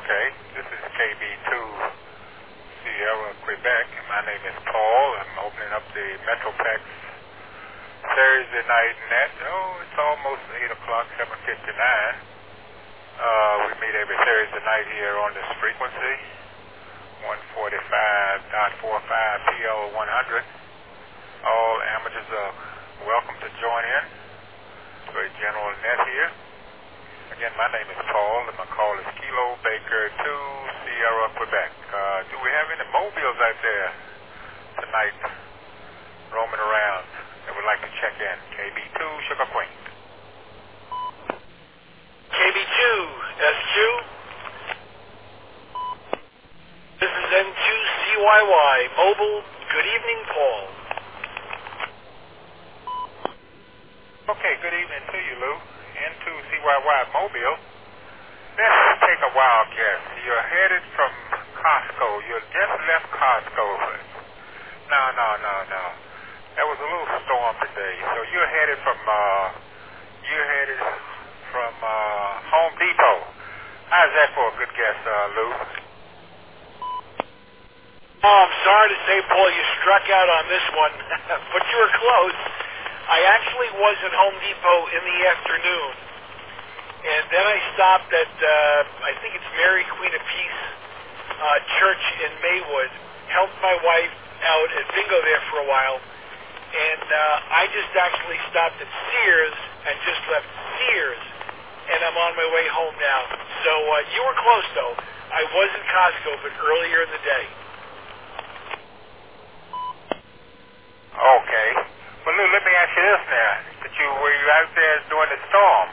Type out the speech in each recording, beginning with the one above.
Okay, this is KB2 Sierra, Quebec. My name is Paul. I'm opening up the Metroplex Thursday night net. Oh, it's almost 8 o'clock, 7:59. We meet every Thursday night here on this frequency, 145.45 PL 100. All amateurs are welcome to join in. Very general net here. Again, my name is Paul, and my call is Kilo Baker 2 Sierra, Quebec. Do we have any mobiles out there tonight roaming around that would like to check in? KB2 Sugar Queen. KB2 SQ. This is N2CYY Mobile. Good evening, Paul. Okay, good evening to you, Lou. N2CYY Mobile. Let's take a wild guess. You're headed from Costco. You just left Costco. No. There was a little storm today. So you're headed from Home Depot. How's that for a good guess, Lou? Oh, I'm sorry to say, Paul, you struck out on this one, but you were close. I actually was at Home Depot in the afternoon, and then I stopped at, I think it's Mary Queen of Peace Church in Maywood, helped my wife out at bingo there for a while, and I just actually stopped at Sears and just left Sears, and I'm on my way home now. So you were close, though. I was in Costco, but earlier in the day. Okay. Well, Lou, let me ask you this now. Were you out there during the storm?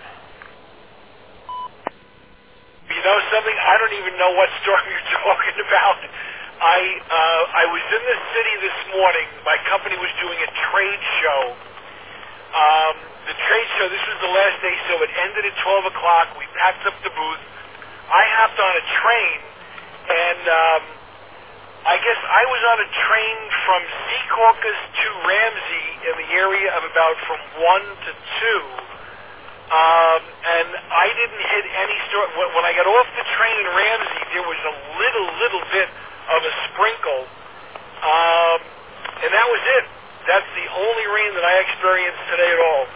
You know something? I don't even know what storm you're talking about. I was in the city this morning. My company was doing a trade show. The trade show, this was the last day, so it ended at 12 o'clock. We packed up the booth. I hopped on a train, and I guess I was on a train from Secaucus to Ramsey in the area of about from 1 to 2. And I didn't hit any store. When I got off the train in Ramsey, there was a little bit of a sprinkle. And that was it. That's the only rain that I experienced today at all.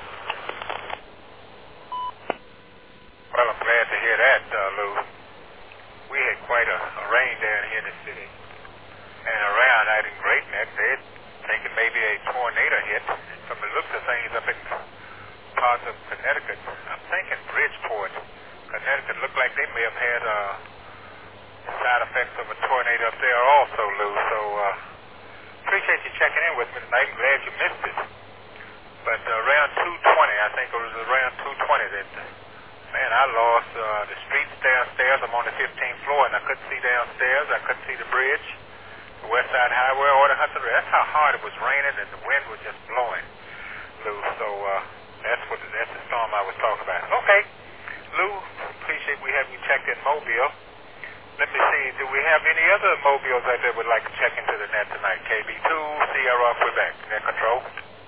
Well, I'm glad to hear that, Lou. We had quite a rain down here in the city. And around out in Great Neck, they're thinking maybe a tornado hit. From the looks of things up in parts of Connecticut, I'm thinking Bridgeport, Connecticut, looked like they may have had side effects of a tornado up there also, Lou. So appreciate you checking in with me tonight. I'm glad you missed it. But around 2:20, I think it was around 2:20 that, man, I lost the streets downstairs. I'm on the 15th floor, and I couldn't see downstairs. I couldn't see the bridge. West Side Highway or the Hudson River. That's how hard it was raining and the wind was just blowing, Lou. So that's the storm I was talking about. Okay, Lou, appreciate we have you checked in Mobile. Let me see, do we have any other mobiles out there would like to check into the net tonight? KB2 Sierra, Quebec, net control.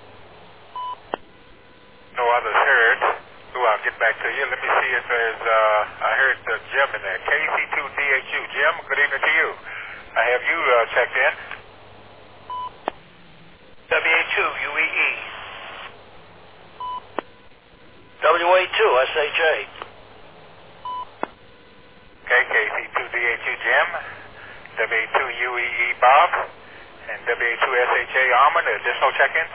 No others heard. Lou, I'll get back to you. Let me see if there's, I heard Jim in there. KC2DHU. Jim, good evening to you. I have you checked in. WA2 UEE. WA2 SHA. Okay, KC2DHU Jim, WA2 UEE Bob, and WA2 SHA Armand. Additional check-ins?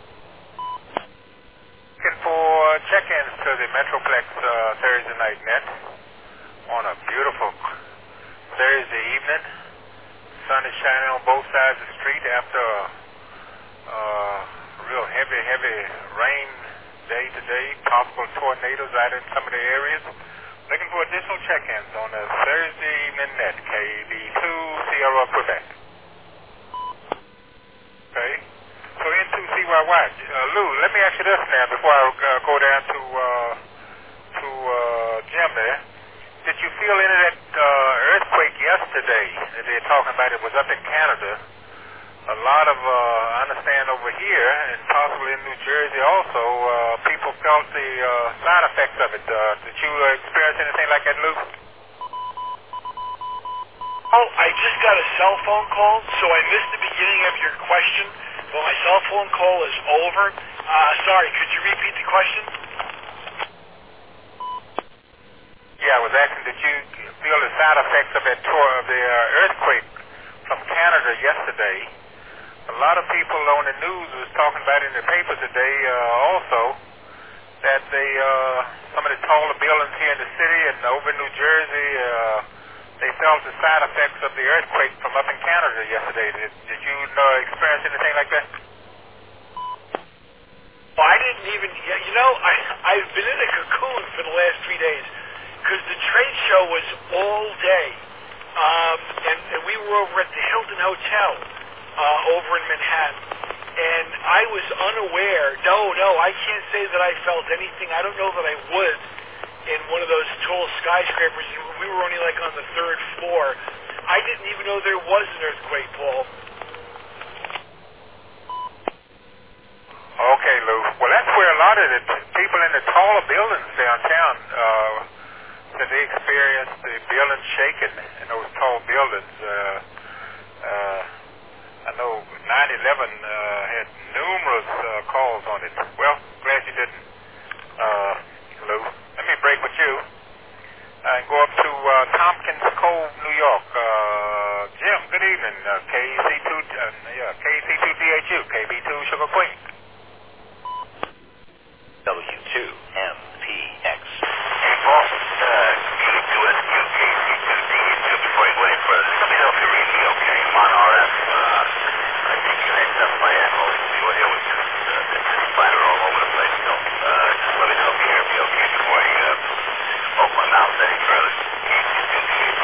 Looking for check-ins to the Metroplex Thursday night net on a beautiful Thursday evening. Sun is shining on both sides of the street after a real heavy rain day today. Possible tornadoes out in some of the areas. Looking for additional check-ins on the Thursday evening net, KB2 Sierra, Quebec. Okay. So N2CYY. Lou, let me ask you this now before I go down to Jim there. Did you feel any of that earthquake yesterday that they're talking about? It was up in Canada. A lot of, I understand over here, and possibly in New Jersey also, people felt the side effects of it. Did you experience anything like that, Luke? I just got a cell phone call, so I missed the beginning of your question, but my cell phone call is over. Sorry, could you repeat the question? Yeah, I was asking, did you feel the side effects of the earthquake from Canada yesterday? A lot of people on the news was talking about in the paper today also that some of the taller buildings here in the city and over in New Jersey, they felt the side effects of the earthquake from up in Canada yesterday. Did you experience anything like that? Well, I didn't even, I've been in a cocoon for the last 3 days because the trade show was all day. And we were over at the Hilton Hotel over in Manhattan. And I was unaware, I can't say that I felt anything. I don't know that I would in one of those tall skyscrapers. We were only like on the 3rd floor. I didn't even know there was an earthquake, Paul. Okay, Lou. Well, that's where a lot of the people in the taller buildings downtown said they experienced the buildings shaking in those tall buildings. I know 9/11 had numerous calls on it. Well, glad you didn't, Lou. Let me break with you and go up to Tompkins Cove, New York. Jim, good evening. KEC2DHU, KB2 Sugar Queen. W2MPX. Hey, Paul. KE2SQ, KC2DHU. Before you go any further, let me know if you read me okay. I'm on RF. I think you had stuff my ammo. It was just splatter all over the place. So, just let me know if you hear me okay before I open my mouth any further. KC2DHU.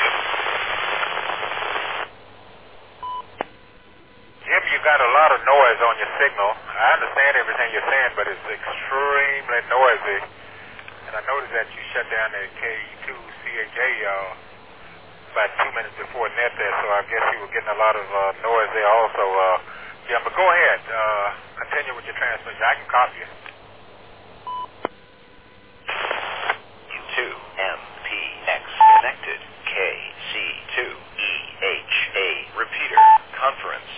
Jim, you got a lot of noise on your signal. I understand everything you're saying, but it's extremely noisy. And I noticed that you shut down the KE2CHA about 2 minutes before net there, so I guess you were getting a lot of noise there also. Jim, but go ahead. Continue with your transmission. I can copy it. U2MPX connected. KC2EHA repeater conference.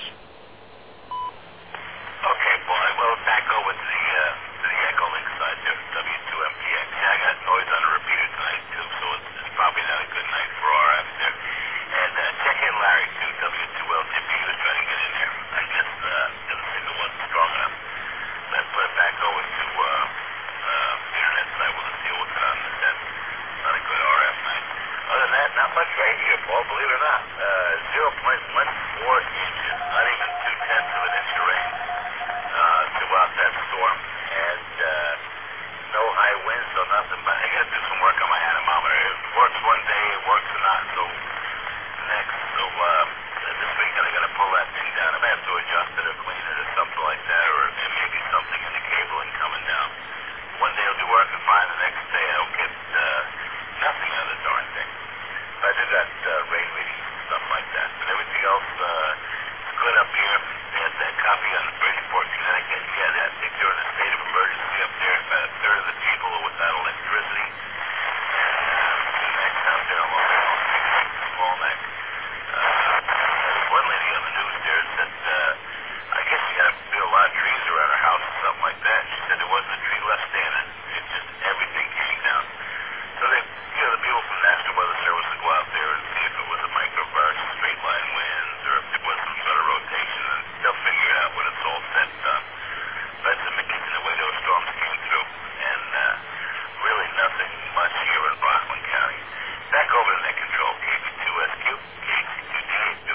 Okay, boy. Well, back over to the Echo Link side there, W2MPX. Yeah, I got noise on the repeater tonight too, so it's probably not a good night for RF there. And check in Larry too, W2LGB. He was trying to get in there. I guess the signal wasn't strong enough. Let's put it back over to the internet side. We'll just deal with it on the set. Not a good RF night. Other than that, not much rain here, Paul, believe it or not. 0.14 inches, not even 2/10 of an inch of rain throughout that storm. And no high winds, so nothing. But I got to do some work on my anemometer. It works one day, it works not so next. So this weekend I got to pull that thing down. I may have to adjust it or clean it or something like that, or maybe something in the cabling coming down. One day it'll be working fine, the next day I'll get nothing on the darn thing. But I do got rain readings and stuff like that. But everything else is good up here. There's that copy on Bridgeport, Connecticut. Yeah, I think they're in a state of emergency up there. About a third of the people are without electricity. And next out there along the small neck. One lady on the news there said, I guess you got to build a lot of trees around her house or something like that. She said there wasn't a tree left standing. It just everything came down. So they, the people from National Weather Service would go out there and see if it was a microburst, straight line winds, or if it was some sort of rotation, and they'll figure it out when it's all said and done. But it's amazing the way those storms came through, and really nothing much here in Rockland County. Back over to net control, KB2SQ, KC2DHU.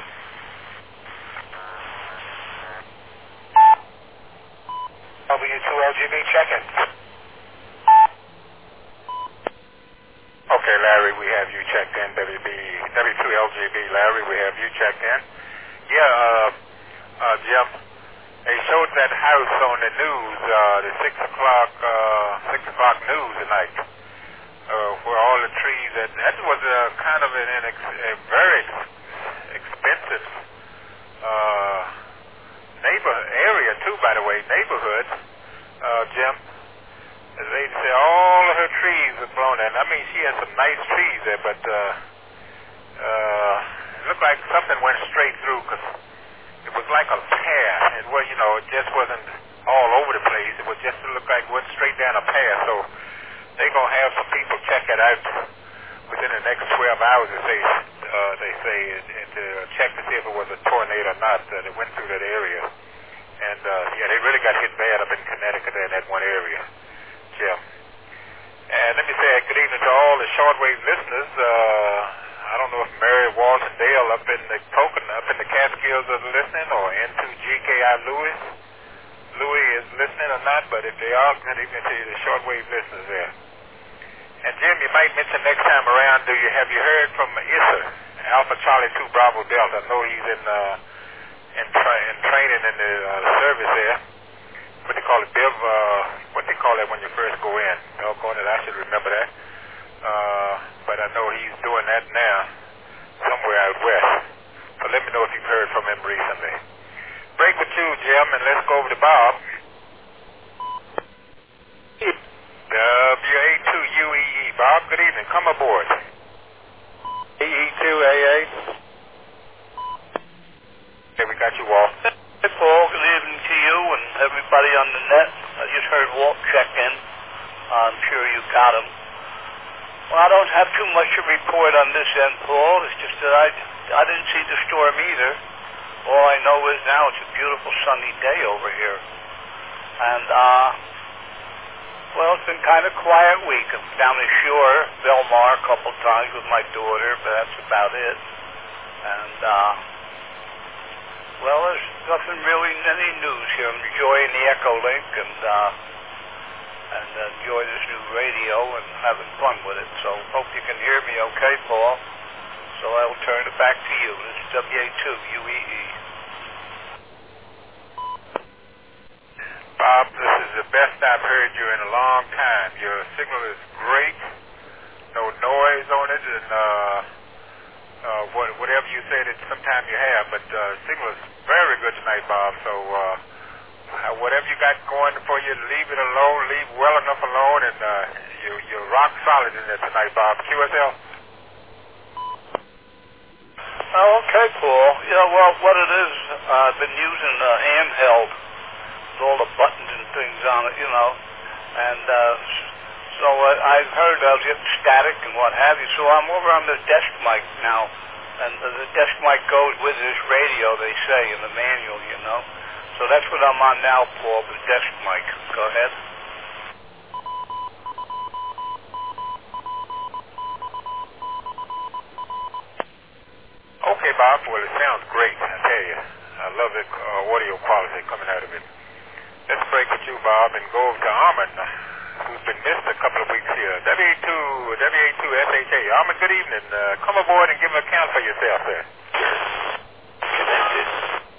W2LGB check-in. Okay, Larry, we have you checked in. W2LGB, Larry, we have you checked in. Yeah, Jim, they showed that house on the news, the 6 o'clock news tonight, where all the trees, that was kind of a very expensive area too, by the way, neighborhood, Jim. The lady said all of her trees were blown in. I mean, she had some nice trees there, but it looked like just wasn't all over the place. It was just looked like it went straight down a path. So they're going to have some people check it out within the next 12 hours, they say, and to check to see if it was a tornado or not that went through that area. And, yeah, they really got hit bad up in Connecticut there in that one area, Jim. And let me say good evening to all the shortwave listeners. I don't know if Mary Walsh and Dale up in the Catskills are listening, or N2GKI Louis is listening or not, but if they are, good evening to you, the shortwave listeners there. And Jim, you might mention next time around, have you heard from Issa, Alpha Charlie 2 Bravo Delta? I know he's in training in the service there. What they call it, what they call it when you first go in. Doggone it, I should remember that. But I know he's doing that now, somewhere out west. So let me know if you've heard from him recently. Break with you, Jim, and let's go over to Bob. WA2UEE, Bob, good evening. Come aboard. EE2AA. Okay, we got you, Walt. Hey, Paul, good evening to you and everybody on the net. I just heard Walt check in. I'm sure you got him. Well, I don't have too much to report on this end, Paul. It's just that I didn't see the storm either. All I know is now it's a beautiful sunny day over here. And, well, it's been kind of quiet week. I'm down the shore, Belmar, a couple times with my daughter, but that's about it. And, well, there's nothing really, any news here. I'm enjoying the Echolink and enjoy this new radio and having fun with it. So hope you can hear me okay, Paul. So I'll turn it back to you. This is WA2UEE. Bob, this is the best I've heard you in a long time. Your signal is great. No noise on it, and whatever you say that sometimes you have, but signal is very good tonight, Bob. So whatever you got going for you, leave it alone, leave well enough alone, and you're rock solid in there tonight, Bob. QSL? Oh, okay, Paul. Yeah, well, what it is, I've been using a handheld with all the buttons and things on it, you know, and so I've heard I was getting static and what have you, so I'm over on the desk mic now, and the desk mic goes with this radio, they say, in the manual, you know. So that's what I'm on now, Paul, the desk mic. Go ahead. Okay, Bob. Well, it sounds great, I tell you. I love the audio quality coming out of it. Let's break with you, Bob, and go over to Armin, who's been missed a couple of weeks here. WA2SHA. Armin, good evening. Come aboard and give an account for yourself, sir. Connected.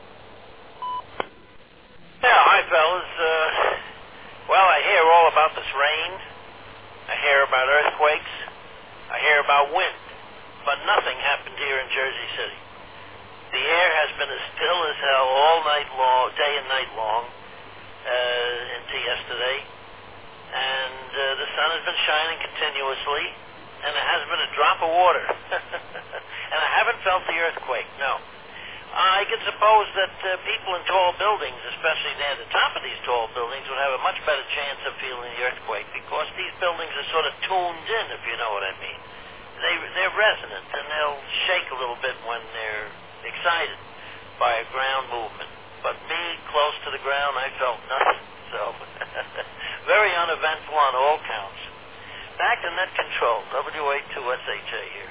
Yeah, hi, fellas. Well, I hear all about this rain. I hear about earthquakes. I hear about wind. But nothing happened here in Jersey City. The air has been as still as hell all night long, day and night long, into yesterday. And the sun has been shining continuously, and there hasn't been a drop of water. And I haven't felt the earthquake, no. I can suppose that people in tall buildings, especially near the top of these tall buildings, would have a much better chance of feeling the earthquake because these buildings are sort of tuned in, if you know what I mean. They're resonant, and they'll shake a little bit when they're excited by a ground movement. But me, close to the ground, I felt nothing. So, very uneventful on all counts. Back to net control, WA2SHA here.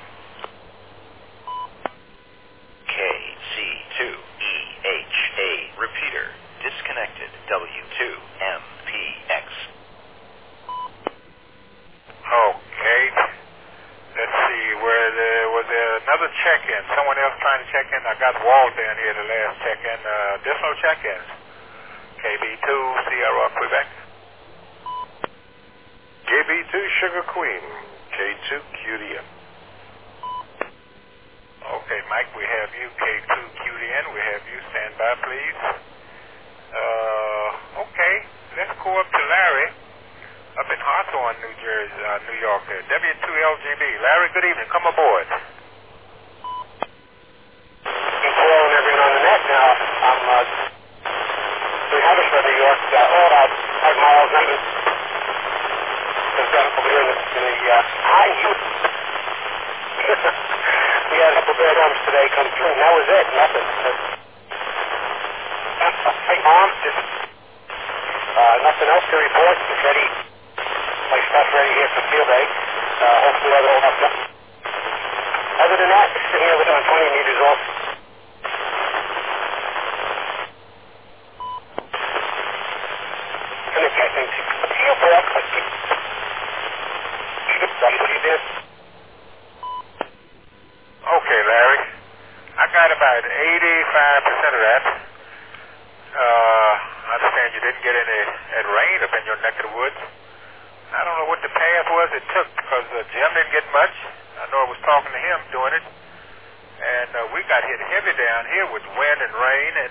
KC2EHA repeater disconnected. W2MPX. Okay. Let's see, was there another check-in? Someone else trying to check in? I got Walt down here the last check-in. Additional check-ins. KB2, Sierra, Quebec. KB2, Sugar Queen. K2, QDN. Okay, Mike, we have you. K2, QDN, we have you. Stand by, please. Okay, let's go up to Larry. Up in Hawthorne, New Jersey, New York there. W2LGB. Larry, good evening. Come aboard. Hello and everyone on the net now. We square dumps today come through, and that was it. Nothing. Hey, Mom, nothing else to report. It's ready. My stuff ready here for field day. Hopefully that'll hold up. Other than that, sitting here with on 20 meters off. Okay, Larry. I got about 85% of that. I understand you didn't get any rain up in your neck of the woods. I don't know what the path was it took because Jim didn't get much. I know I was talking to him doing it. And we got hit heavy down here with wind and rain. And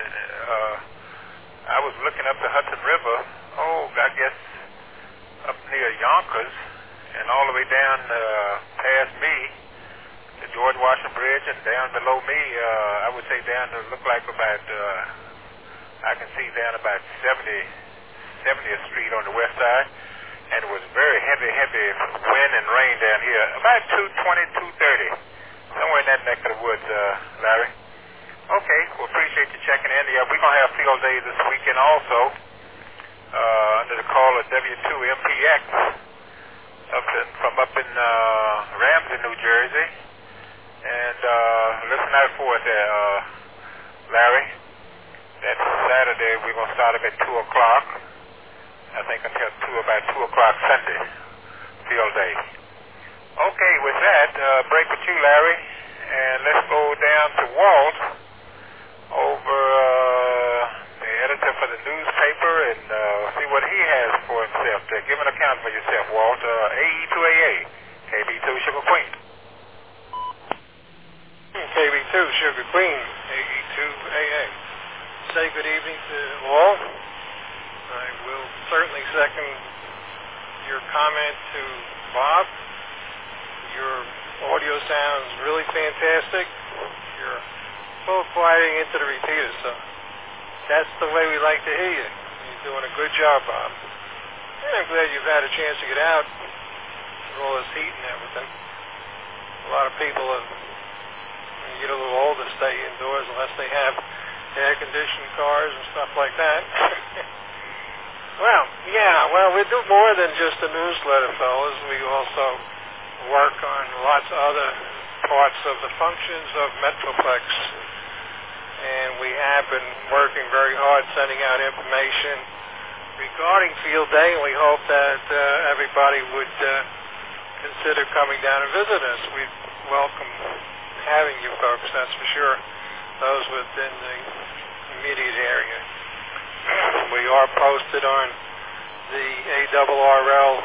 I was looking up the Hudson River, I guess up near Yonkers and all the way down past me, the George Washington Bridge, and down below me, I would say down to look like about, I can see down about 70th Street on the west side, and it was very heavy wind and rain down here, about 2:20, 2:30, somewhere in that neck of the woods, Larry. Okay, well, appreciate you checking in. Yeah, we're going to have field day this weekend also, under the call of W2MPX, from up in Ramsey, New Jersey. And listen out for it there, Larry. That Saturday we're going to start up at 2 o'clock. I think until about 2 o'clock Sunday, field day. Okay, with that, break with you, Larry. And let's go down to Walt, over the editor for the newspaper, and see what he has for himself. Give an account for yourself, Walt. AE2AA, KB2 Sugar Queen. KB2 Sugar Queen, AE2AA. Say good evening to all. I will certainly second your comment to Bob. Your audio sounds really fantastic. You're full quieting into the repeater, so that's the way we like to hear you. You're doing a good job, Bob. And I'm glad you've had a chance to get out with all this heat and everything. A lot of people when you get a little older, stay indoors unless they have air-conditioned cars and stuff like that. Well, we do more than just a newsletter, fellas. We also work on lots of other parts of the functions of Metroplex. And we have been working very hard sending out information regarding field day, and we hope that everybody would consider coming down and visit us. We welcome having you folks, that's for sure, those within the immediate area. We are posted on the ARRL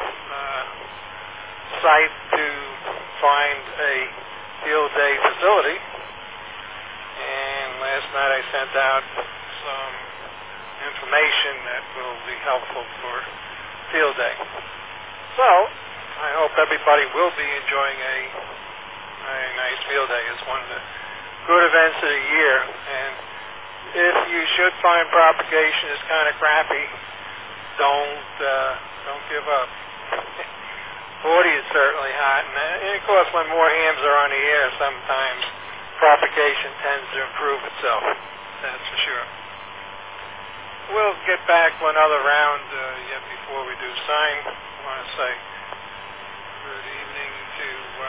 site to find a field day facility, and last night I sent out some information that will be helpful for field day. So I hope everybody will be enjoying a nice field day. It's one of the good events of the year, and if you should find propagation is kind of crappy, don't give up. 40 is certainly hot, and of course when more hams are on the air, sometimes propagation tends to improve itself. That's for sure. We'll get back one other round yet before we do sign. I want to say good evening to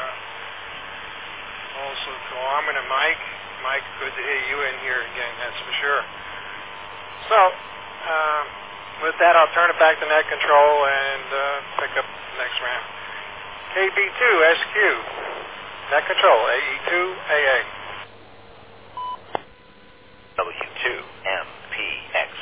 also to Armin and Mike. Mike, good to hear you in here again, that's for sure. So, with that, I'll turn it back to net control and pick up the next round. KB2SQ, net control, AE2AA. W2MPX.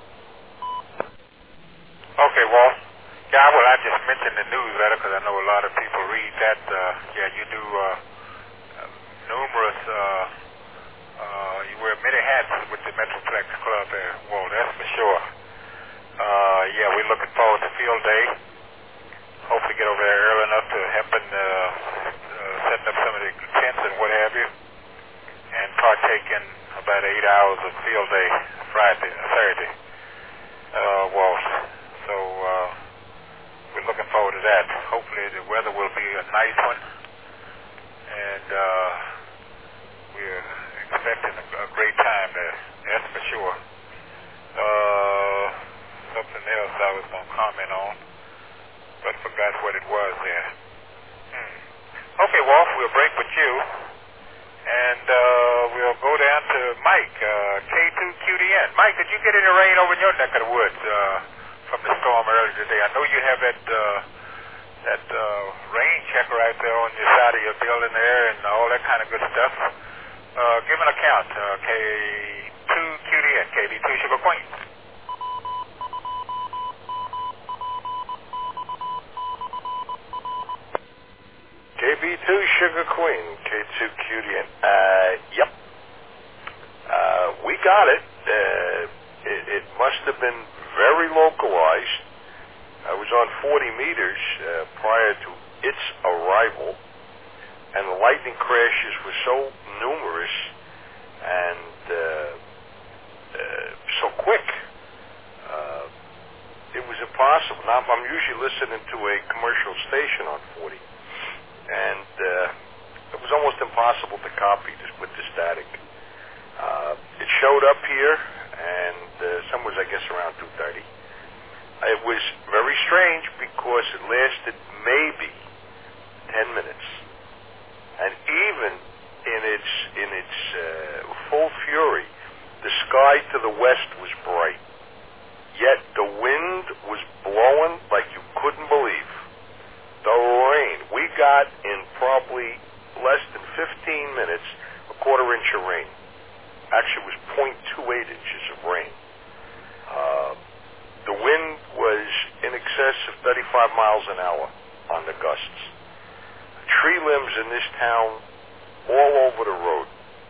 Okay, Walt. Yeah, well, I just mentioned the newsletter because I know a lot of people read that. You do numerous, you wear many hats with the Metroplex Club there, Walt, that's for sure. We're looking forward to field day. Hopefully get over there early enough to help in setting up some of the tents and what have you, and partake in about 8 hours of field day Saturday, Walt. So we're looking forward to that. Hopefully the weather will be a nice one, and there. That's for sure. Something else I was going to comment on, but forgot what it was there. Okay, Wolf, we'll break with you, and we'll go down to Mike, K2QDN. Mike, did you get any rain over in your neck of the woods from the storm earlier today? I know you have that rain checker right there on your side of your building there and all that kind of good stuff. Give an account, K2QDN, KB2 Sugar Queen. KB2 Sugar Queen, K2QDN. Yep. We got it. It must have been very localized. I was on 40 meters prior to its arrival, and the lightning crashes were so numerous and so quick. It was impossible. Now, I'm usually listening to a commercial station on 40. And it was almost impossible to copy this with the static. It showed up here, and sun was, I guess, around 2:30. It was very strange because it lasted maybe 10 minutes, and even in its full fury, the sky to the west was bright. Yet the wind was blowing like you couldn't believe. The rain, we got in probably less than 15 minutes, a quarter inch of rain. Actually, it was 0.28 inches of rain. The wind was in excess of 35 miles an hour on the gusts. Tree limbs in this town all over the road.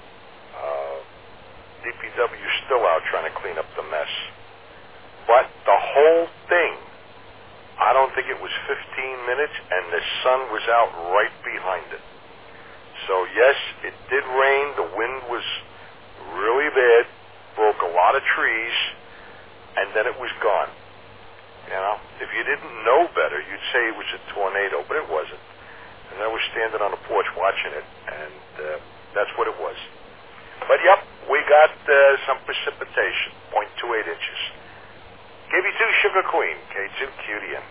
DPW is still out trying to clean up the mess. But the whole thing, I don't think it was 15 minutes, and the sun was out right behind it. So yes, it did rain. The wind was really bad, broke a lot of trees, and then it was gone. You know, if you didn't know better, you'd say it was a tornado, but it wasn't. And I was standing on the porch watching it, and that's what it was. But yep, we got some precipitation, 0.28 inches. KB2 Sugar Queen, K2QDN.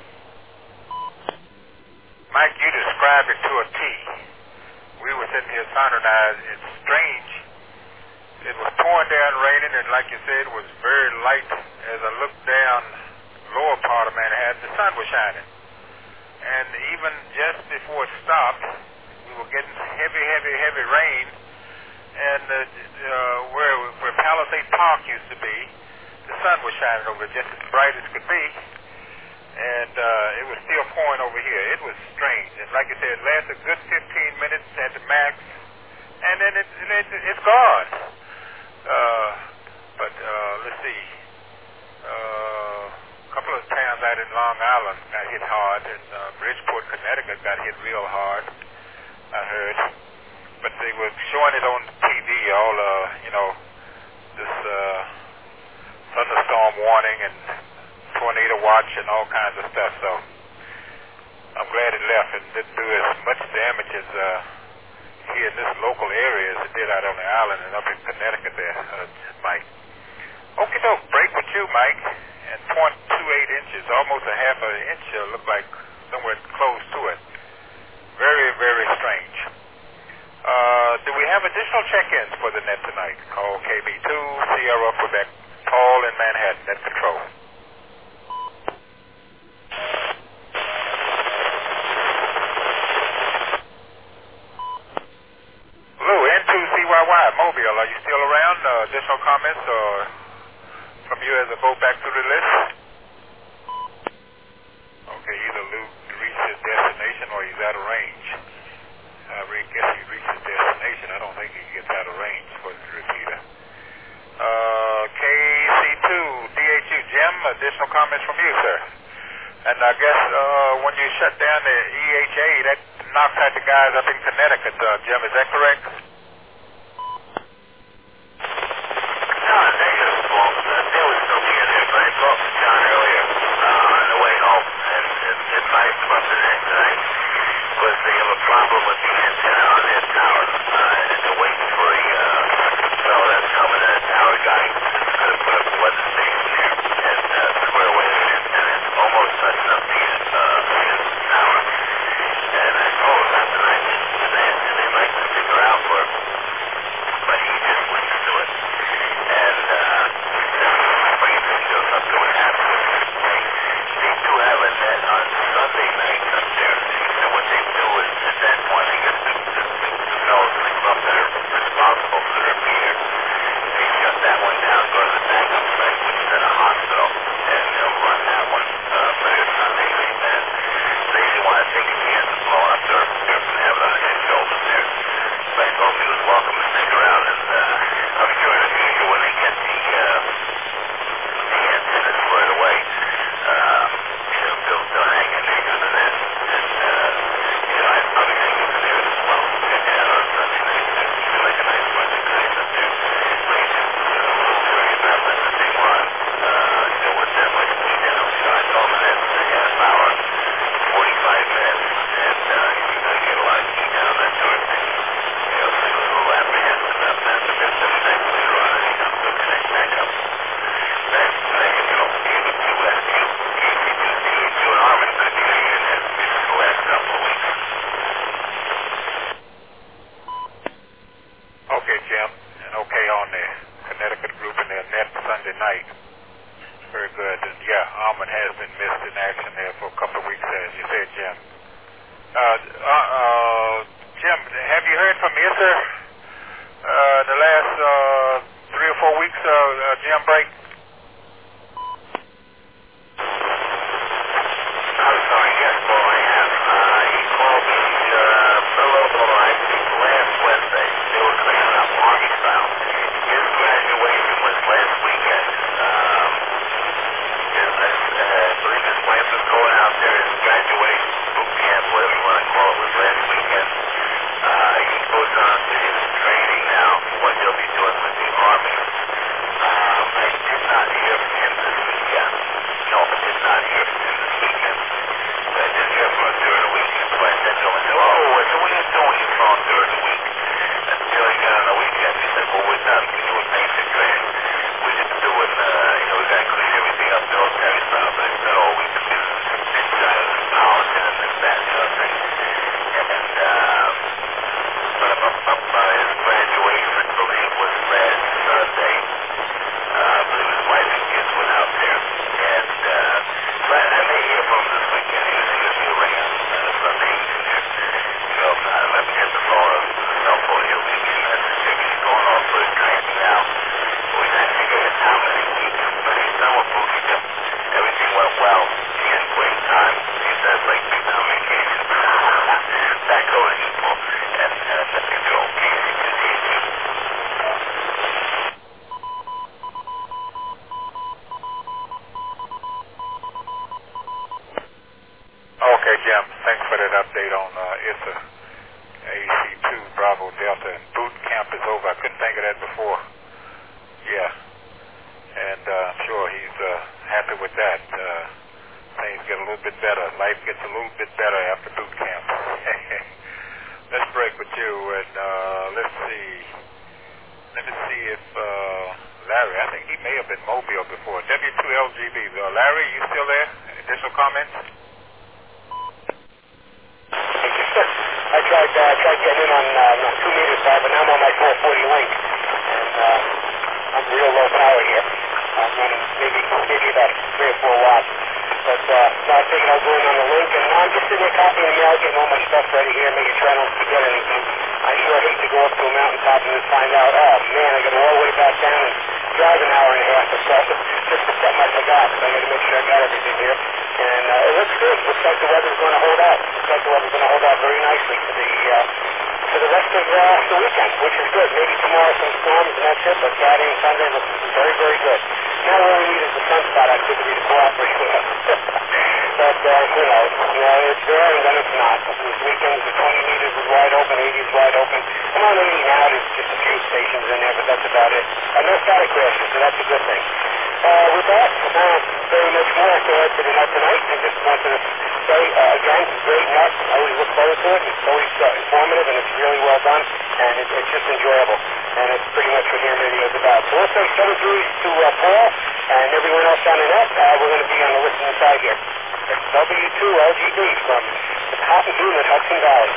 Mike, you described it to a T. We were sitting here, Sandra and I. It's strange. It was pouring down, raining, and like you said, it was very light. As I looked down lower part of Manhattan, the sun was shining. And even just before it stopped, we were getting heavy rain. And where Palisade Park used to be, the sun was shining over it just as bright as could be. And it was still pouring over here. It was strange. And like I said, it lasted a good 15 minutes at the max. And then it's gone. But let's see. A couple of towns out in Long Island got hit hard. And Bridgeport, Connecticut got hit real hard, I heard. But they were showing it on TV, all, this thunderstorm warning and tornado watch and all kinds of stuff. So I'm glad it left and didn't do as much damage as here in this local area as it did out on the island and up in Connecticut there, Mike. Okay, doke, break with you, Mike. And 0.28 inches, almost a half an inch, looked like somewhere close to it. Very strange. Do we have additional check-ins for the net tonight? Call KB2, Sierra, Quebec, Paul in Manhattan, net control. Lou, N2CYY, Mobile, are you still around? Additional comments or from you as I go back through the list? Okay, either Lou reached his destination or he's out of range. I guess he reached his destination. I don't think he gets out of range for the repeater. KC2, DHU, Jim, additional comments from you, sir. And I guess when you shut down the EHA, that knocks out the guys up in Connecticut, Jim, is that correct? No, negative, Paul. They were still together, but I talked to John earlier on the way home, and advised him of the next night was they have a problem with the antenna on their tower, and they're waiting for a fellow that's coming to the tower Saturday night. Very good. And yeah, Almond has been missed in action there for a couple of weeks, as you said, Jim. Jim, have you heard from Issa the last 3 or 4 weeks, Jim Break? I'm sorry, yes, Paul, I have. He called me a little last Wednesday. They were cleaning up Army style. His graduation was last weekend. I believe his wife was going out there. His graduation boot camp, whatever you want to call it, was last weekend. He goes on to his training now, what he'll be doing with the Army. I did not hear from him this weekend. No, I did not hear from him this weekend. I did hear from him during the weekend. So I said to him, I said, what are you doing your phone during the week? Until he got on the weekend, he said, well, we're done. We do a basic training. We're just doing, we got to clean everything up, military style. But I said, we can do inside of the polishing and this, that, the other thing. And, but his graduation, I believe, was last Sunday. I believe his wife and kids went out there. And, but I may hear from him this weekend. He was going to be around Sunday evening there. Let me get the cell phone. He'll leave me a message. He's going off for his training now. We're not taking how many weeks, but he's done with booking him. Everything went well. He had great time. He says, like, big time vacation. Back over to you, Paul. And let me go. Casey continues. Okay, Jim. Thanks for that update on Issa. AC2 Bravo Delta, and boot camp is over. I couldn't think of that before. Yeah, and I'm sure he's happy with that. Things get a little bit better. Life gets a little bit better after boot camp. Let's break with you, and let's see. Let me see if Larry, I think he may have been Mobile before. W2LGB. Larry, you still there? Additional comments? I tried getting in on 2 meter side, but now I'm on my 440 link, and I'm real low power here. I'm running maybe about 3 or 4 watts. But no, I figured I'll go in on the link, and now I'm just sitting there copying the mail, getting all my stuff ready here, making sure I don't forget anything. I sure hate to go up to a mountaintop and then find out, oh man, I got to all the way back down and drive an hour and a half or so just for something I forgot. So I got to make sure I got everything here. And it looks good. Looks like the weather's going to hold out. Looks like the weather's going to hold out very nicely for the rest of the weekend, which is good. Maybe tomorrow some storms and that's it, but Friday and Sunday looks very, very good. Now all we need is the sunspot activity to cooperate with us. But, it's there and then it's not. This weekend the 20 meters is wide open, 80 is wide open. I'm on 80 now, there's just a few stations in there, but that's about it. No static crashes, so that's a good thing. With that, very much more to add to the nut tonight. I just wanted to say, again, great nut. I always look forward to it. It's always informative, and it's really well done, and it's just enjoyable. And it's pretty much what Ham Radio is about. So we'll say 7 threes to Paul, and everyone else on the net. We're going to be on the listening side here. It's W2LGB from the Cotton Unit, Hudson Valley.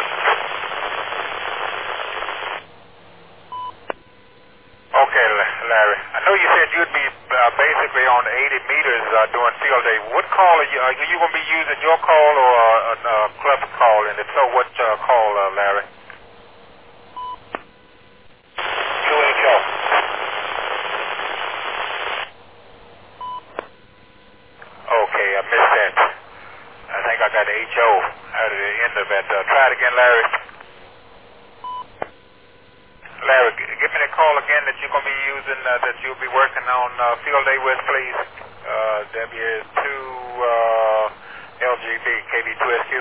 Okay, Larry. I know you said you'd be basically on 80 meters during field day. What call are you going to be using, your call or a club call? And if so, what call, Larry? 2HO. Okay, I missed that. I think I got HO out of the end of that. Try it again, Larry. Larry, give me the call again that you're going to be using, that you'll be working on field day with, please. W2 LGB KB2SQ.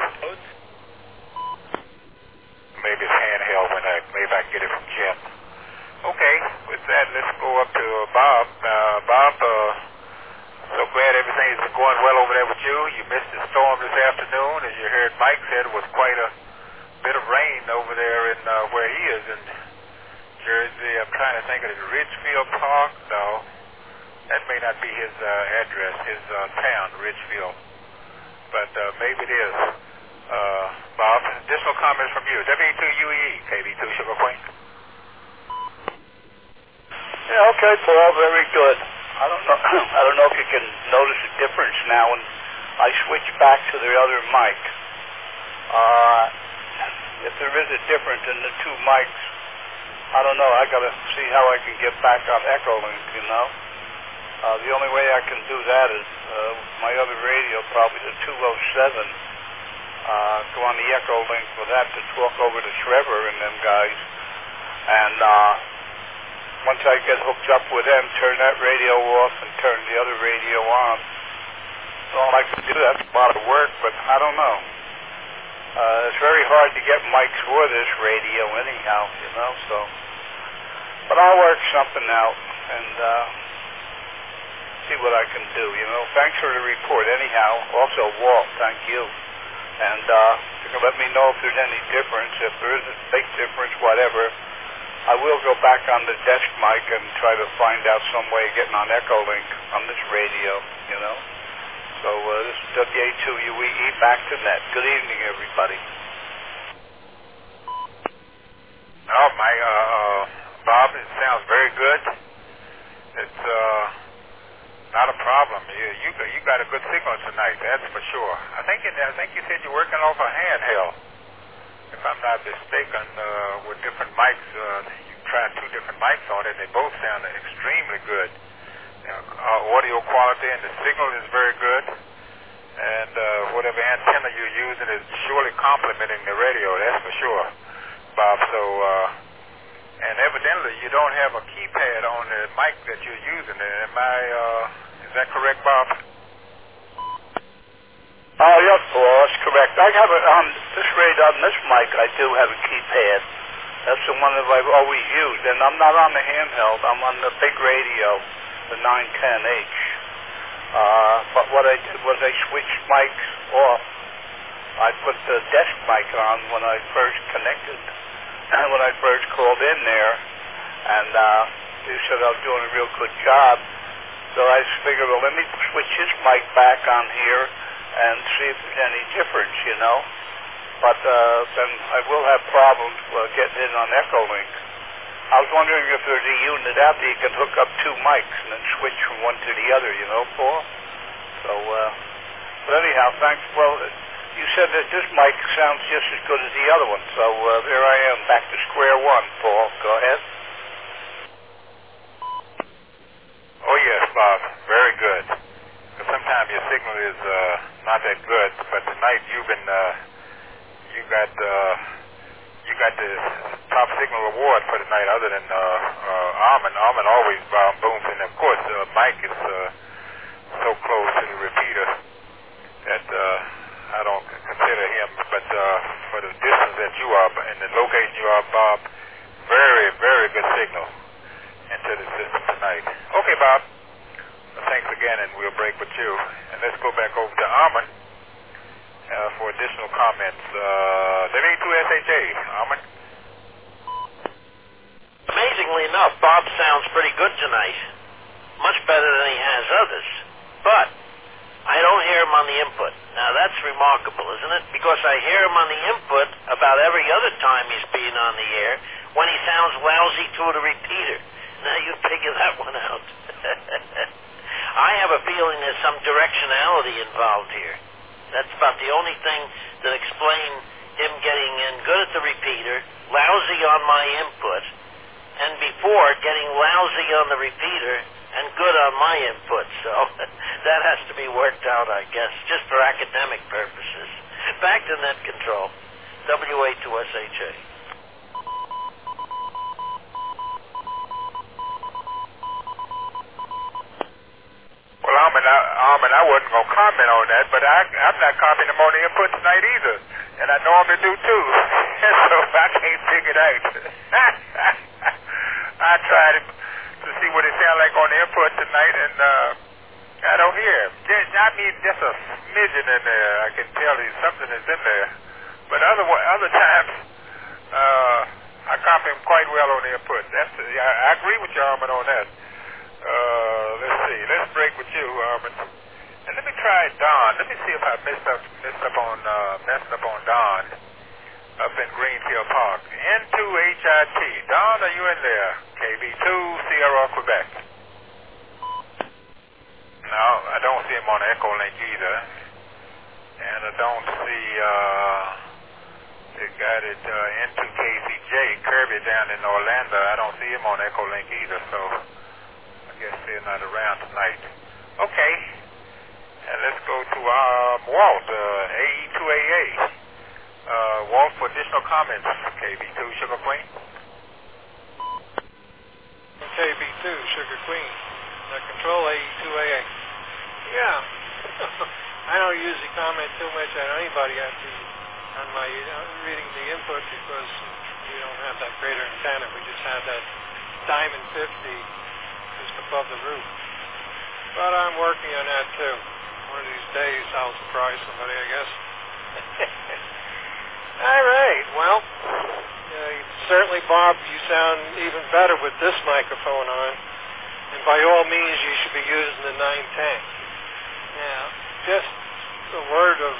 Maybe it's handheld maybe I can get it from Jim. Okay, with that, let's go up to Bob. Bob, so glad everything's going well over there with you. You missed the storm this afternoon. As you heard Mike said, it was quite a bit of rain over there in where he is in Jersey. I'm trying to think of it. Ridgefield Park? No, that may not be his address, his town, Ridgefield. But maybe it is. Bob, additional comments from you. W2UE, KB2 Sugar Queen. Yeah, okay, Paul, very good. I don't know. I don't know if you can notice a difference now when I switch back to the other mic. If there is a difference in the two mics, I don't know. I got to see how I can get back on Echolink, you know. The only way I can do that is my other radio, probably the 207, go on the Echolink for that to talk over to Trevor and them guys. And once I get hooked up with them, turn that radio off and turn the other radio on. All I can do, that's a lot of work, but I don't know. It's very hard to get mics for this radio anyhow, you know, so. But I'll work something out and see what I can do, you know. Thanks for the report anyhow. Also, Walt, thank you. And you can let me know if there's any difference. If there is a big difference, whatever, I will go back on the desk mic and try to find out some way of getting on Echolink on this radio, you know. So this is WA2UEE back to net. Good evening, everybody. Oh, Bob, it sounds very good. It's not a problem. You got a good signal tonight, that's for sure. I think you said you're working off a handheld, if I'm not mistaken, with different mics. You tried two different mics on it. They both sound extremely good. Audio quality and the signal is very good, and whatever antenna you're using is surely complementing the radio, that's for sure, Bob. So, and evidently you don't have a keypad on the mic that you're using. Is that correct, Bob? Yes, Paul, that's correct. I have on this radio, on this mic, I do have a keypad. That's the one that I've always used, and I'm not on the handheld. I'm on the big radio, the 910H. But what I did was I switched mics off. I put the desk mic on when I first connected, when I first called in there, and he said I was doing a real good job. So I figured, well, let me switch his mic back on here and see if there's any difference, you know. But then I will have problems getting in on Echolink. I was wondering if there's a unit out there you can hook up two mics and then switch from one to the other, you know, Paul? So, but anyhow, thanks. Well, you said that this mic sounds just as good as the other one, so there I am, back to square one, Paul. Go ahead. Oh, yes, Bob. Very good. Because sometimes your signal is not that good, but tonight you got the top signal award for tonight, other than Armin. Armin always booms, and of course Mike is so close to the repeater that I don't consider him, but for the distance that you are and the location you are, Bob, very, very good signal into the system tonight. Okay, Bob. Thanks again, and we'll break with you. And let's go back over to Armin for additional comments. WA2SHA, Armin. Amazingly enough, Bob sounds pretty good tonight. Much better than he has others. But I don't hear him on the input. Now that's remarkable, isn't it? Because I hear him on the input about every other time he's being on the air when he sounds lousy to the repeater. Now you figure that one out. I have a feeling there's some directionality involved here. That's about the only thing that explains him getting in good at the repeater, lousy on my input, and before getting lousy on the repeater and good on my input. So that has to be worked out, I guess, just for academic purposes. Back to net control. WA2SHA. Well, Armin, I wasn't going to comment on that, but I'm not copying them on the input tonight either, and I normally do too, so I can't figure it out. I tried to see what it sounded like on the input tonight, and I don't hear him. I mean, just a smidgen in there. I can tell you something is in there, but other times I copy him quite well on the input. I agree with you, Armin, on that. Let's see. Let's break with you, Armin. And let me try Don. Let me see if I messed up on Don up in Greenfield Park. N2HIT. Don, are you in there? KB2 Sierra Quebec. No, I don't see him on Echolink either. And I don't see the guy that N2KCJ, Kirby down in Orlando. I don't see him on Echolink either, so I guess they're not around tonight. Okay. And let's go to Walt, AE2AA. Walt, for additional comments, KB2 Sugar Queen. KB2 Sugar Queen. Control AE2AA. Yeah. I don't usually comment too much on anybody on my reading the input because we don't have that greater antenna. We just have that Diamond 50 just above the roof. But I'm working on that too. One of these days I'll surprise somebody, I guess. All right. Well, certainly, Bob, you sound even better with this microphone on. And by all means, you should be using the 910. Now, just a word of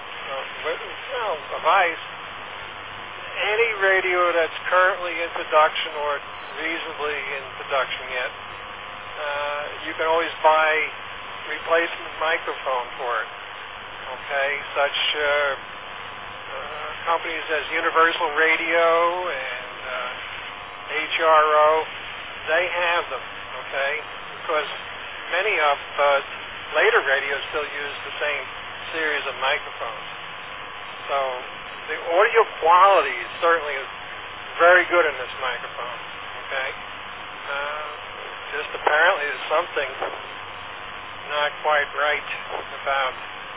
advice. Any radio that's currently in production or reasonably in production yet, you can always buy replacement microphone for it. Okay, such companies as Universal Radio and HRO, they have them. Okay, because many of later radios still use the same series of microphones. So the audio quality is certainly very good in this microphone. Okay, just apparently there's something not quite right about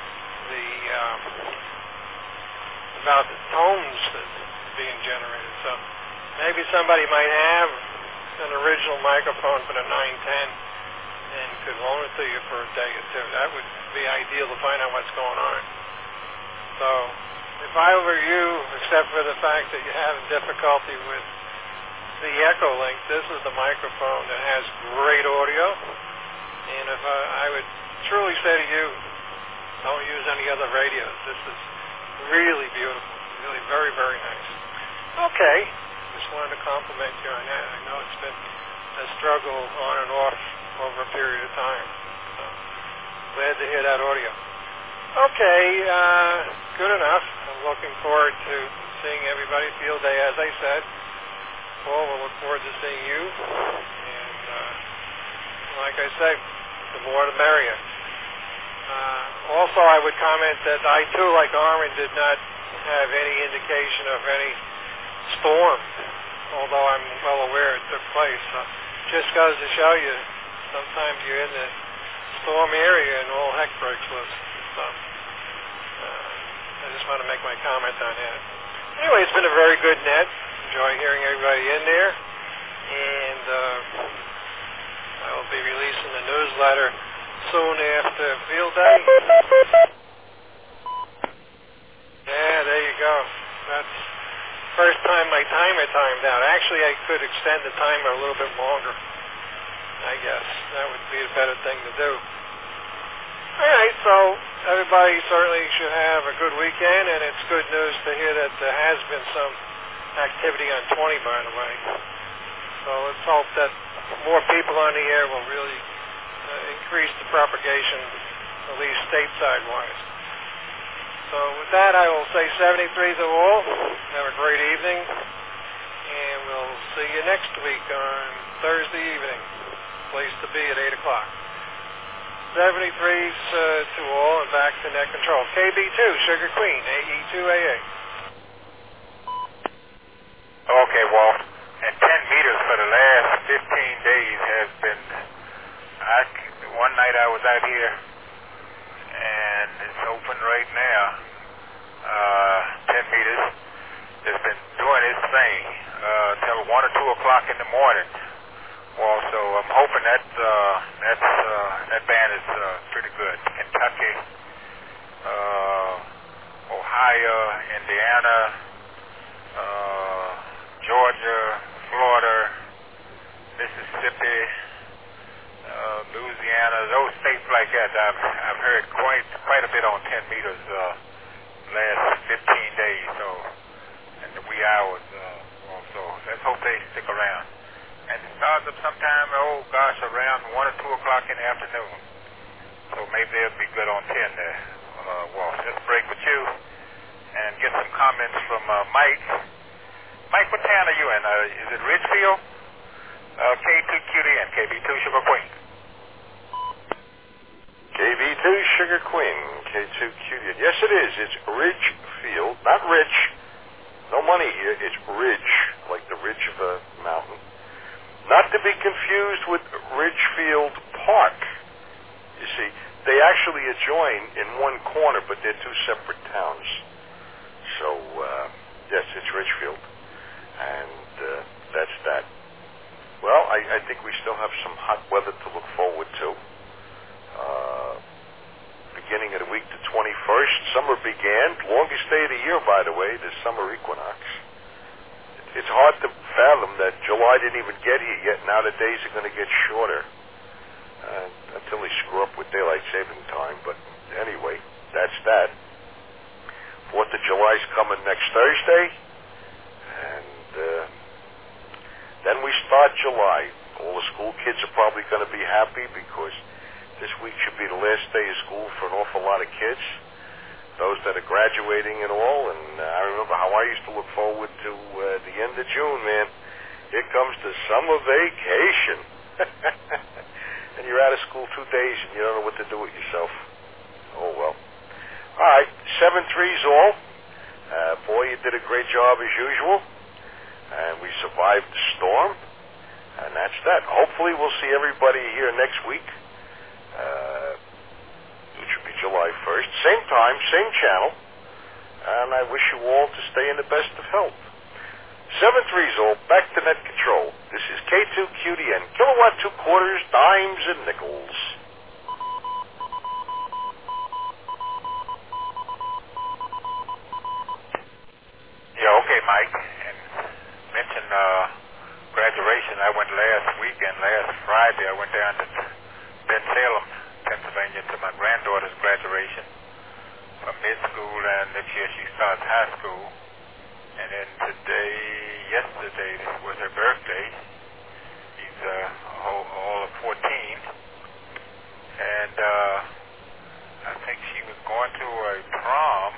the tones that's being generated. So maybe somebody might have an original microphone for the 910 and could loan it to you for a day or two. That would be ideal to find out what's going on. So if I were you, except for the fact that you're having difficulty with the Echolink, this is the microphone that has great audio. And if I would truly say to you, don't use any other radios. This is really beautiful. Really very, very nice. Okay. Just wanted to compliment you on that. I know it's been a struggle on and off over a period of time. So glad to hear that audio. Okay, good enough. I'm looking forward to seeing everybody field day, as I said. Paul, we'll look forward to seeing you. And like I say, the more the merrier. Also, I would comment that I too, like Armin, did not have any indication of any storm, although I'm well aware it took place. Just goes to show you, sometimes you're in the storm area and all heck breaks loose. So I just want to make my comment on that. Anyway, it's been a very good net. Enjoy hearing everybody in there. And I will be releasing the newsletter soon after field day. Yeah, there you go. That's first time my timer timed out. Actually, I could extend the timer a little bit longer. I guess that would be a better thing to do. All right, so everybody certainly should have a good weekend, and it's good news to hear that there has been some activity on 20, by the way. So let's hope that more people on the air will really increase the propagation, at least stateside-wise. So with that, I will say 73 to all. Have a great evening, and we'll see you next week on Thursday evening. Place to be at 8 o'clock. 73s to all, and back to net control. KB2, Sugar Queen, AE2AA. Okay, Walt. And 10 meters for the last 15 days has been... one night I was out here, and it's open right now. 10 meters. It's been doing its thing till 1 or 2 o'clock in the morning. Well, so I'm hoping that that band is pretty good. Kentucky, Ohio, Indiana, Georgia, Florida, Mississippi, Louisiana, those states like that. I've heard quite a bit on 10 meters last 15 days, so in the wee hours also. Let's hope they stick around. And it starts up sometime, around 1 or 2 o'clock in the afternoon. So maybe they'll be good on 10 there. Walsh, let's break with you and get some comments from Mike. Mike, what town are you in? Is it Ridgefield? K2QDN, KB2 Sugar Queen. KB2 Sugar Queen, K2QDN. Yes, it is. It's Ridgefield, not Rich. No money here. It's Ridge, like the ridge of a mountain. Not to be confused with Ridgefield Park. You see, they actually adjoin in one corner, but they're two separate towns. So, yes, it's Ridgefield. And that's that. Well, I think we still have some hot weather to look forward to. Beginning of the week, the 21st. Summer began. Longest day of the year, by the way, the summer equinox. It's hard to fathom that July didn't even get here yet. Now the days are going to get shorter until they screw up with daylight saving time. But anyway, that's that. 4th of July's coming next Thursday. And then we start July. All the school kids are probably going to be happy because this week should be the last day of school for an awful lot of kids. Those that are graduating and all. And I remember how I used to look forward to the end of June, man. Here comes the summer vacation. And you're out of school 2 days and you don't know what to do with yourself. Oh, well. All right, 7-3's all. Boy, you did a great job as usual. And we survived the storm. And that's that. Hopefully we'll see everybody here next week, which will be July 1st. Same time, same channel. And I wish you all to stay in the best of health. 7-3's all. Back to net control. This is K2QDN. Kilowatt 2/4, dimes, and nickels. Yeah, okay, Mike. And mention graduation. I went last weekend, last Friday. I went down to Bensalem, Pennsylvania, to my granddaughter's graduation from mid-school, and next year she starts high school. And then yesterday was her birthday. She's all of 14. And I think she was going to a prom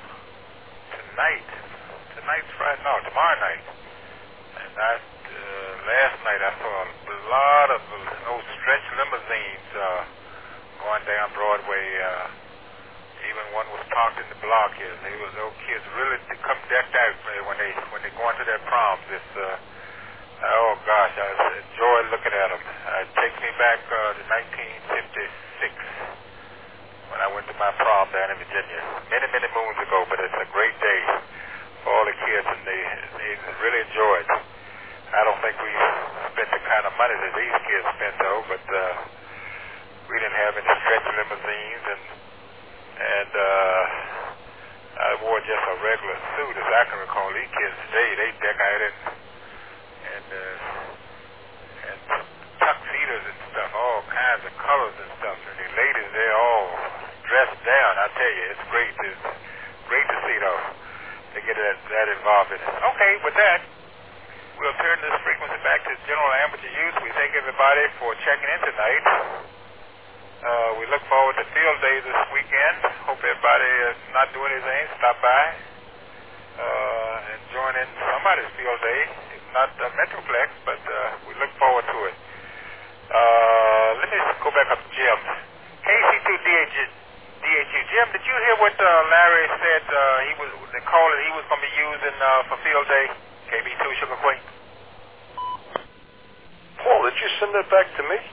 tomorrow night. And last night I saw a lot of those stretch limousines going down Broadway. Even one was parked in the block here. Those kids really come decked out when they go into their proms. It's oh gosh, I enjoy looking at them. It takes me back to 1956 when I went to my prom down in Virginia, many moons ago. But it's a great day for all the kids, and they really enjoy it. I don't think we spent the kind of money that these kids spent though, but we didn't have any stretch limousines, and I wore just a regular suit, as I can recall. These kids today, they deck out and tuxedos and stuff, all kinds of colors and stuff. And the ladies, they're all dressed down. I tell you, it's great. It's great to see though, to get that involved in it. Okay, with that, we'll turn this frequency back to general amateur use. We thank everybody for checking in tonight. We look forward to field day this weekend. Hope everybody is not doing anything. Stop by and join in somebody's field day. It's not Metroplex, but we look forward to it. Let me go back up to Jim. KC2DHU. Jim, did you hear what Larry said the call that he was going to be using for field day? KB2 Sugar Queen. Paul, did you send that back to me?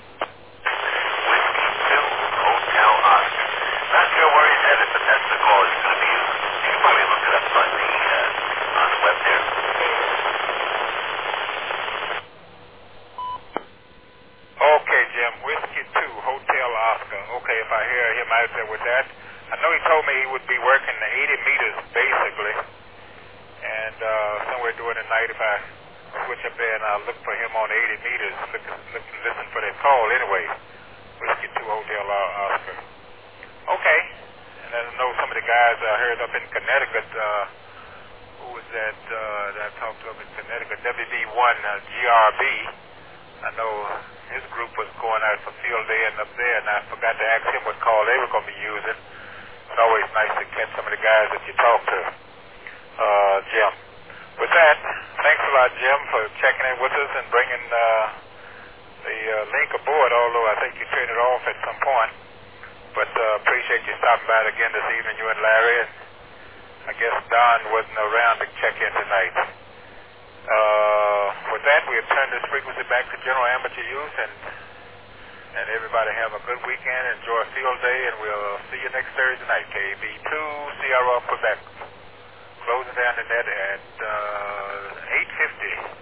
Hotel Oscar. Not sure where he's headed, but that's the call he's going to be using. You can probably look it up on the web there. Okay, Jim. Whiskey 2, Hotel Oscar. Okay, if I hear him out there with that. I know he told me he would be working 80 meters, basically. And somewhere during the night, if I switch up there and I'll look for him on 80 meters, listen for that call anyway. Whiskey 2 Hotel Oscar. Okay. And I know some of the guys I heard up in Connecticut, who was that I talked to up in Connecticut, WB1 GRB. I know his group was going out for field day and up there, and I forgot to ask him what call they were going to be using. It's always nice to catch some of the guys that you talk to, Jim. With that, thanks a lot, Jim, for checking in with us and bringing the link aboard, although I think you turned it off at some point. But appreciate you stopping by again this evening, you and Larry. And I guess Don wasn't around to check in tonight. With that, we'll turn this frequency back to general amateur use, and everybody have a good weekend, enjoy field day, and we'll see you next Thursday night. KB2 CRO Quebec, closing down the net at 8:50.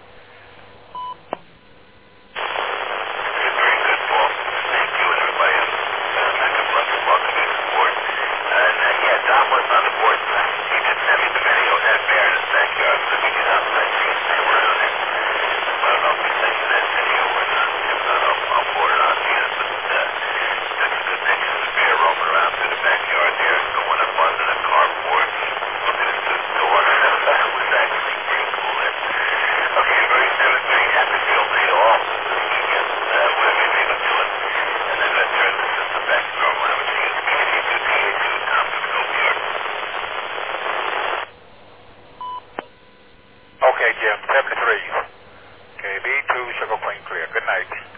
Very good, Paul. Thank you and everybody. Welcome to the sport. Yeah, Don wasn't on the board tonight. He did send me the video of that bear in his backyard, so we get outside so you can stay around it. I don't know if he sent you that video or not. If not, I'll forward it on to you. But took some good pictures of the bear roaming around through the backyard there, going up under the carport, looking into the door. It was actually pretty cool there. Okay, very happy field day to all this weekend, whatever you may be doing. And then I turn the system back to normal. Everything is KD2, Tom to the Gold Yard. Okay, Jim, 73. KB2 Sugar Queen clear. Good night.